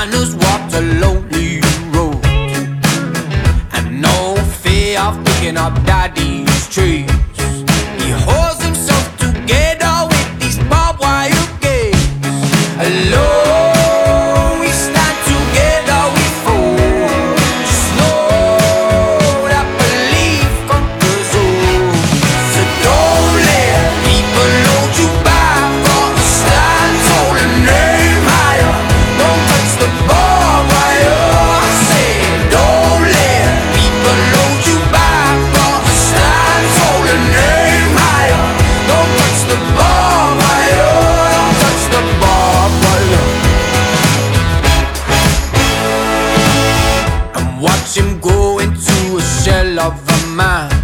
man who's walked a lonely road, and no fear of picking up daddy's trees. He holds himself together with these barbed wire gates. Alone we stand together, we fall. Just know that belief conquers all. So don't let people hold you back, or stand tall and aim higher. Don't touch the barbed wire. I say don't let people hold you back, or stand tall and aim higher. Don't touch the barbed wire. Don't touch the barbed wire. And watch him go into a shell of a man.